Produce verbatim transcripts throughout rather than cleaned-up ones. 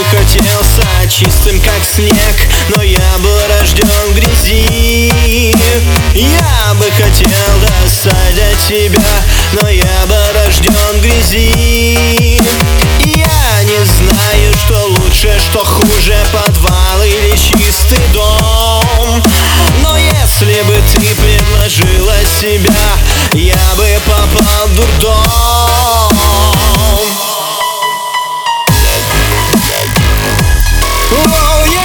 бы хотел стать чистым, как снег, но я был рожден в грязи. Я бы хотел достать до тебя, но я был рожден в грязи. Я не знаю, что лучше, что хуже, подвал или чистый дом. Но если бы ты предложила себя, я бы попал в дурдом. Oh, yeah.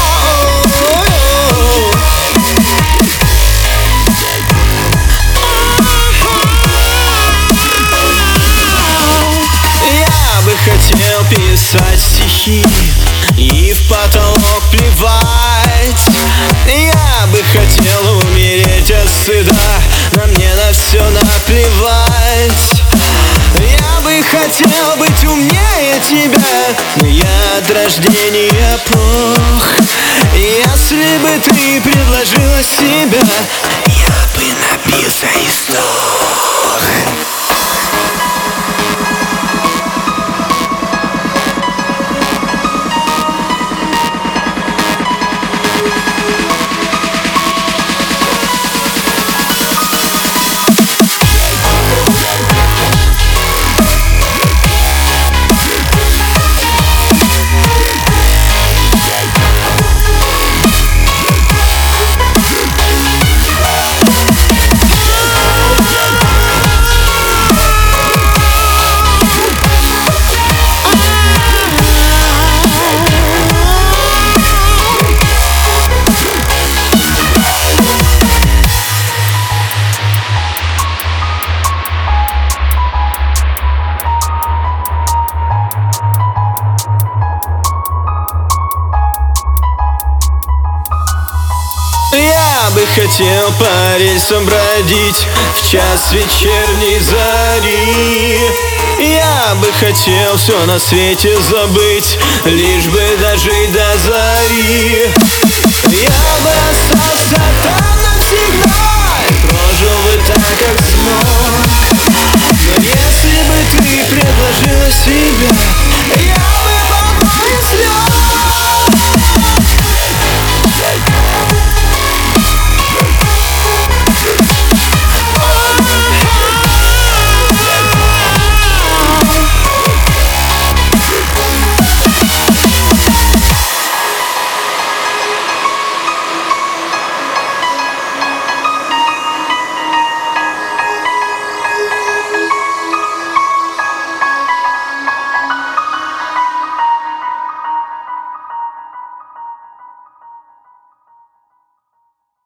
Я бы хотел писать стихи и в потолок плевать. Я бы хотел умереть от стыда, но мне на все наплевать. Я бы хотел быть умнее тебя, но я от рождения плох. Если бы ты предложила себя, я бы напился и сдох. Я бы хотел по рельсам бродить в час вечерней зари. Я бы хотел все на свете забыть, лишь бы дожить до зари. Я бы остался там навсегда и прожил бы так, как смог. Но если бы ты предложила себя,